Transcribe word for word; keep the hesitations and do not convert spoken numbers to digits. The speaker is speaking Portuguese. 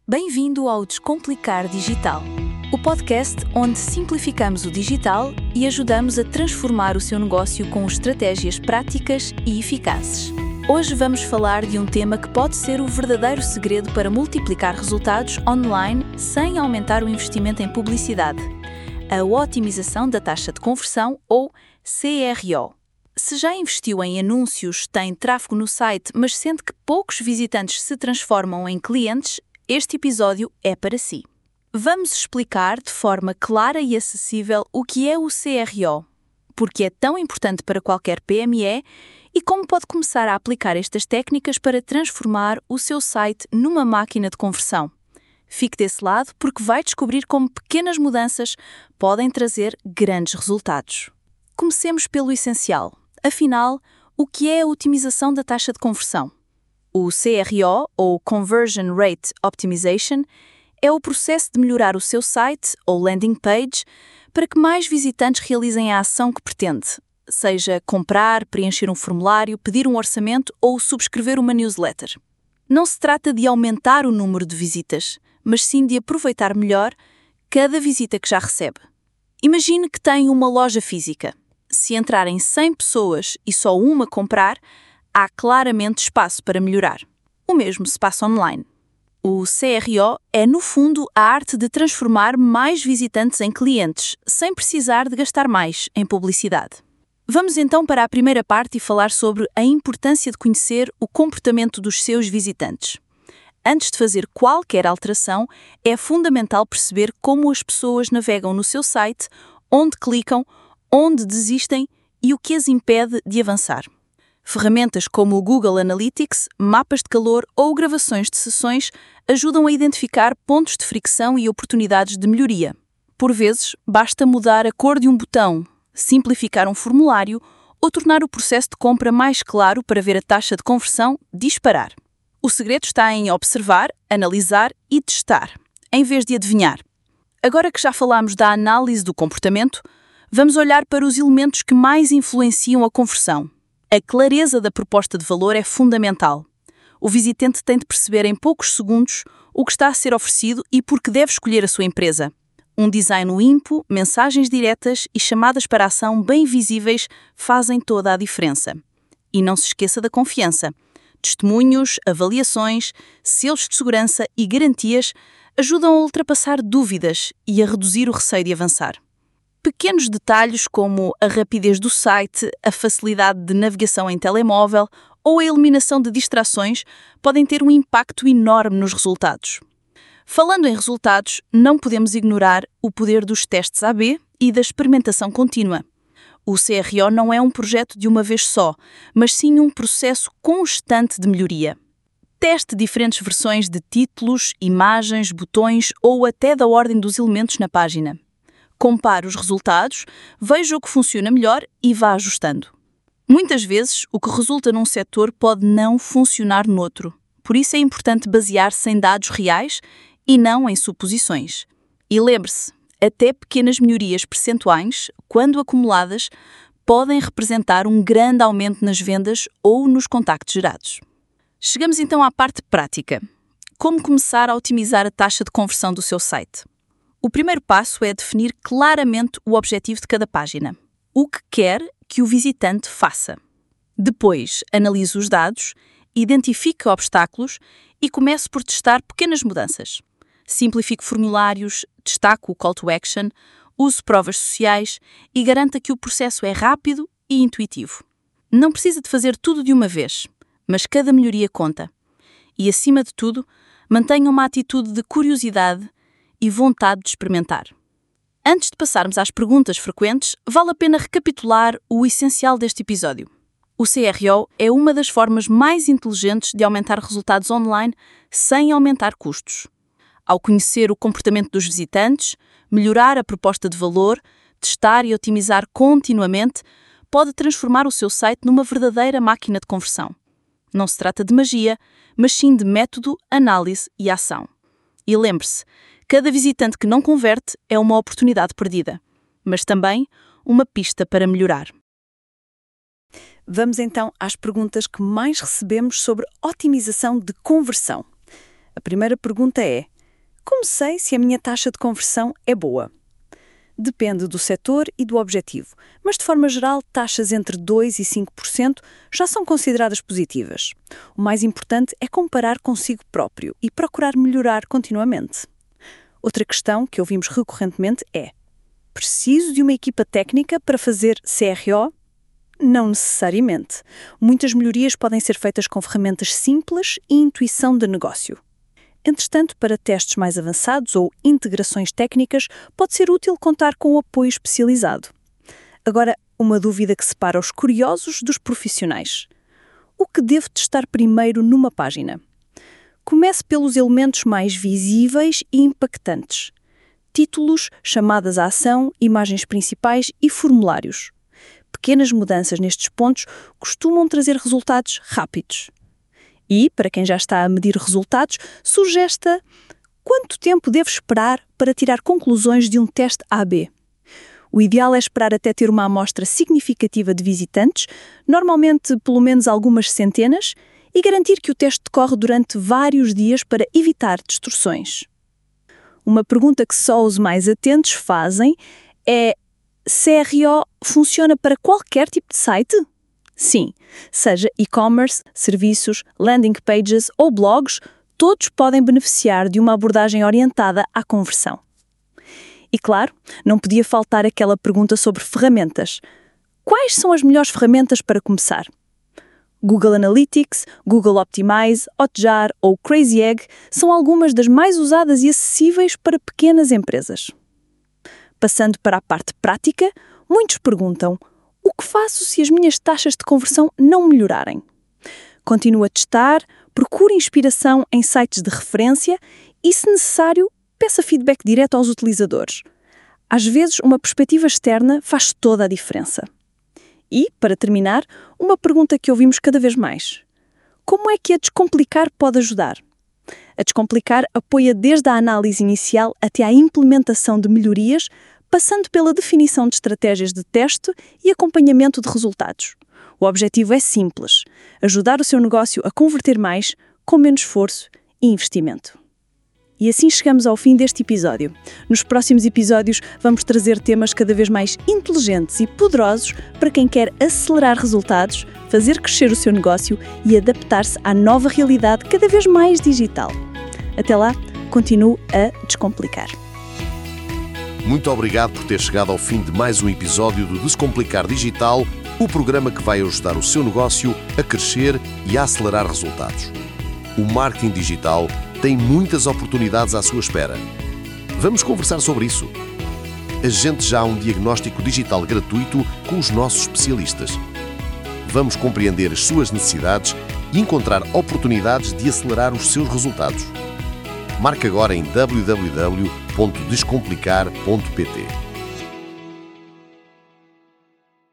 Bem-vindo ao Descomplicar Digital, o podcast onde simplificamos o digital e ajudamos a transformar o seu negócio com estratégias práticas e eficazes. Hoje vamos falar de um tema que pode ser o verdadeiro segredo para multiplicar resultados online sem aumentar o investimento em publicidade: a otimização da taxa de conversão, ou C R O. Se já investiu em anúncios, tem tráfego no site, mas sente que poucos visitantes se transformam em clientes, este episódio é para si. Vamos explicar de forma clara e acessível o que é o C R O, porque é tão importante para qualquer P M E e como pode começar a aplicar estas técnicas para transformar o seu site numa máquina de conversão. Fique desse lado porque vai descobrir como pequenas mudanças podem trazer grandes resultados. Comecemos pelo essencial. Afinal, o que é a otimização da taxa de conversão? O C R O, ou Conversion Rate Optimization, é o processo de melhorar o seu site ou landing page para que mais visitantes realizem a ação que pretende, seja comprar, preencher um formulário, pedir um orçamento ou subscrever uma newsletter. Não se trata de aumentar o número de visitas, mas sim de aproveitar melhor cada visita que já recebe. Imagine que tem uma loja física. Se entrarem cem pessoas e só uma comprar, há claramente espaço para melhorar. O mesmo se passa online. O C R O é, no fundo, a arte de transformar mais visitantes em clientes, sem precisar de gastar mais em publicidade. Vamos então para a primeira parte e falar sobre a importância de conhecer o comportamento dos seus visitantes. Antes de fazer qualquer alteração, é fundamental perceber como as pessoas navegam no seu site, onde clicam, onde desistem e o que as impede de avançar. Ferramentas como o Google Analytics, mapas de calor ou gravações de sessões ajudam a identificar pontos de fricção e oportunidades de melhoria. Por vezes, basta mudar a cor de um botão, simplificar um formulário ou tornar o processo de compra mais claro para ver a taxa de conversão disparar. O segredo está em observar, analisar e testar, em vez de adivinhar. Agora que já falámos da análise do comportamento, vamos olhar para os elementos que mais influenciam a conversão. A clareza da proposta de valor é fundamental. O visitante tem de perceber em poucos segundos o que está a ser oferecido e por que deve escolher a sua empresa. Um design limpo, mensagens diretas e chamadas para a ação bem visíveis fazem toda a diferença. E não se esqueça da confiança. Testemunhos, avaliações, selos de segurança e garantias ajudam a ultrapassar dúvidas e a reduzir o receio de avançar. Pequenos detalhes como a rapidez do site, a facilidade de navegação em telemóvel ou a eliminação de distrações podem ter um impacto enorme nos resultados. Falando em resultados, não podemos ignorar o poder dos testes A B e da experimentação contínua. O C R O não é um projeto de uma vez só, mas sim um processo constante de melhoria. Teste diferentes versões de títulos, imagens, botões ou até da ordem dos elementos na página. Compare os resultados, veja o que funciona melhor e vá ajustando. Muitas vezes, o que resulta num setor pode não funcionar noutro. Por isso é importante basear-se em dados reais e não em suposições. E lembre-se, até pequenas melhorias percentuais, quando acumuladas, podem representar um grande aumento nas vendas ou nos contactos gerados. Chegamos então à parte prática. Como começar a otimizar a taxa de conversão do seu site? O primeiro passo é definir claramente o objetivo de cada página. O que quer que o visitante faça. Depois, analise os dados, identifique obstáculos e comece por testar pequenas mudanças. Simplifique formulários, destaque o call to action, use provas sociais e garanta que o processo é rápido e intuitivo. Não precisa de fazer tudo de uma vez, mas cada melhoria conta. E, acima de tudo, mantenha uma atitude de curiosidade e vontade de experimentar. Antes de passarmos às perguntas frequentes, vale a pena recapitular o essencial deste episódio. O C R O é uma das formas mais inteligentes de aumentar resultados online sem aumentar custos. Ao conhecer o comportamento dos visitantes, melhorar a proposta de valor, testar e otimizar continuamente, pode transformar o seu site numa verdadeira máquina de conversão. Não se trata de magia, mas sim de método, análise e ação. E lembre-se, cada visitante que não converte é uma oportunidade perdida, mas também uma pista para melhorar. Vamos então às perguntas que mais recebemos sobre otimização de conversão. A primeira pergunta é: Como sei se a minha taxa de conversão é boa? Depende do setor e do objetivo, mas de forma geral, taxas entre dois por cento e cinco por cento já são consideradas positivas. O mais importante é comparar consigo próprio e procurar melhorar continuamente. Outra questão que ouvimos recorrentemente é: preciso de uma equipa técnica para fazer C R O? Não necessariamente. Muitas melhorias podem ser feitas com ferramentas simples e intuição de negócio. Entretanto, para testes mais avançados ou integrações técnicas, pode ser útil contar com o apoio especializado. Agora, uma dúvida que separa os curiosos dos profissionais. O que devo testar primeiro numa página? Comece pelos elementos mais visíveis e impactantes. Títulos, chamadas à ação, imagens principais e formulários. Pequenas mudanças nestes pontos costumam trazer resultados rápidos. E, para quem já está a medir resultados, sugesta quanto tempo devo esperar para tirar conclusões de um teste A B. O ideal é esperar até ter uma amostra significativa de visitantes, normalmente pelo menos algumas centenas, e garantir que o teste decorre durante vários dias para evitar distorções. Uma pergunta que só os mais atentos fazem é: C R O funciona para qualquer tipo de site? Sim, seja e-commerce, serviços, landing pages ou blogs, todos podem beneficiar de uma abordagem orientada à conversão. E claro, não podia faltar aquela pergunta sobre ferramentas. Quais são as melhores ferramentas para começar? Google Analytics, Google Optimize, Hotjar ou Crazy Egg são algumas das mais usadas e acessíveis para pequenas empresas. Passando para a parte prática, muitos perguntam: o que faço se as minhas taxas de conversão não melhorarem? Continue a testar, procure inspiração em sites de referência e, se necessário, peça feedback direto aos utilizadores. Às vezes, uma perspectiva externa faz toda a diferença. E, para terminar, uma pergunta que ouvimos cada vez mais: como é que a Descomplicar pode ajudar? A Descomplicar apoia desde a análise inicial até à implementação de melhorias, passando pela definição de estratégias de teste e acompanhamento de resultados. O objetivo é simples: ajudar o seu negócio a converter mais, com menos esforço e investimento. E assim chegamos ao fim deste episódio. Nos próximos episódios vamos trazer temas cada vez mais inteligentes e poderosos para quem quer acelerar resultados, fazer crescer o seu negócio e adaptar-se à nova realidade cada vez mais digital. Até lá, continue a descomplicar. Muito obrigado por ter chegado ao fim de mais um episódio do Descomplicar Digital, o programa que vai ajudar o seu negócio a crescer e a acelerar resultados. O marketing digital tem muitas oportunidades à sua espera. Vamos conversar sobre isso. Agende já um diagnóstico digital gratuito com os nossos especialistas. Vamos compreender as suas necessidades e encontrar oportunidades de acelerar os seus resultados. Marque agora em w w w ponto descomplicar ponto p t.